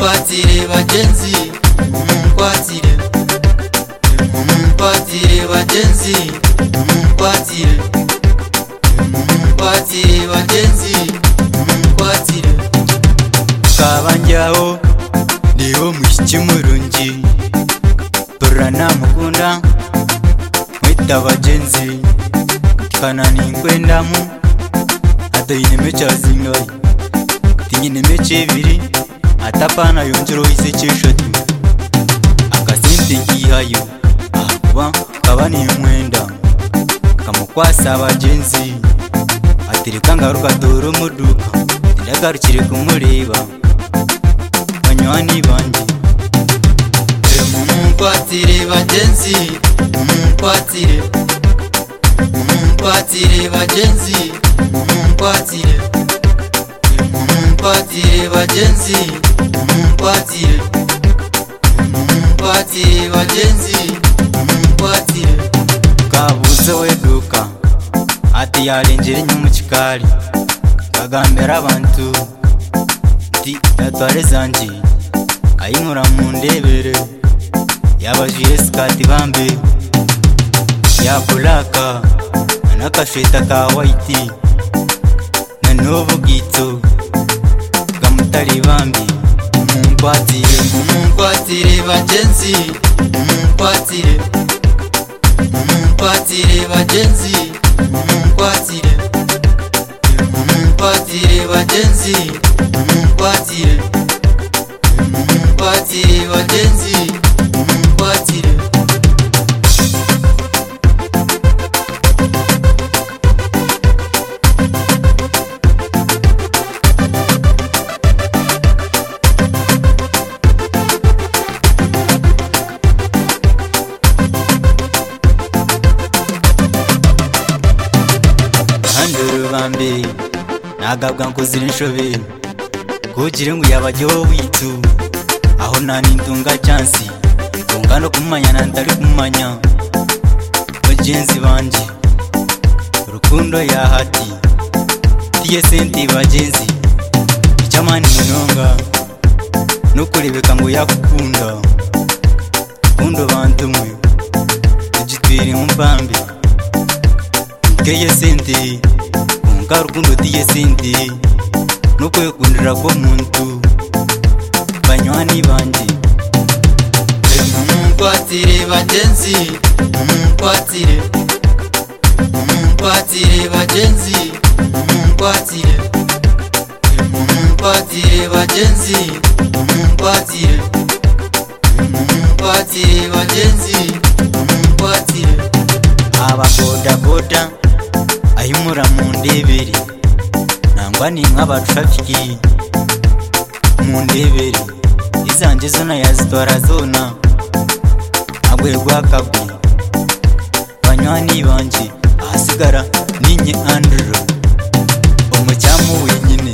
Mumkwatire bagenzi, mumkwatire, mumkwatire bagenzi, mumkwatire, mumkwatire bagenzi, mumkwatire. Kabanjyaho ndiho mushiki murungi, turana mukunda mwita bagenzi, kanani nkwendamu atayine mechazingai tinyine meche biri atapana yonjero isecheshatu akasente ngihayo akuba kabani mwenda kamukwasa abagenzi atereka ngaruka doro muduka ndagarukire kumureba banywani banje. Mumkwatire bagenzi, mumkwatire, mumkwatire bagenzi, mumkwatire, mumkwatire bagenzi, mumkwatire, mumkwatire bagenzi, mumkwatire. Kabuze weduka ati yarenjere nyumukikari kagambera abantu nti yatware zanje ayinkora mu ndebere yabajire skati bambe ya bulaka nakasheta ka white na novo gito gamutari bambi. Mumkwatire, mumkwatire bagenzi, mumkwatire, mumkwatire bagenzi, mumkwatire, mumkwatire bagenzi, mumkwatire, mumkwatire bagenzi, mumkwatire. Bambe nagabwa nkuzira inshobe kugire ngo yabajyeho witu aho nani ndunga chance ungano kumanya nantari kumanya bagenzi banje urukundo ya hati tiye senti bagenzi icamani munonga no kurebeka ngo yakukunda kundo bantu mwe tugitwire mumbambe keye senti rukundo tiye sindi nuko yekundira ko muntu banywani banje. Mumkwatire bagenzi, mumkwatire, mumkwatire bagenzi, mumkwatire, mumkwatire bagenzi, mumkwatire, mumkwatire bagenzi, mumkwatire. Aba boda boda ayimura mu ndebere nangwa ni nk'abatrafiki mu ndebere izanje zona yazitora zona agwegwa kabwi banywani banje ahasigara ninye Andrew umujyamu wenyine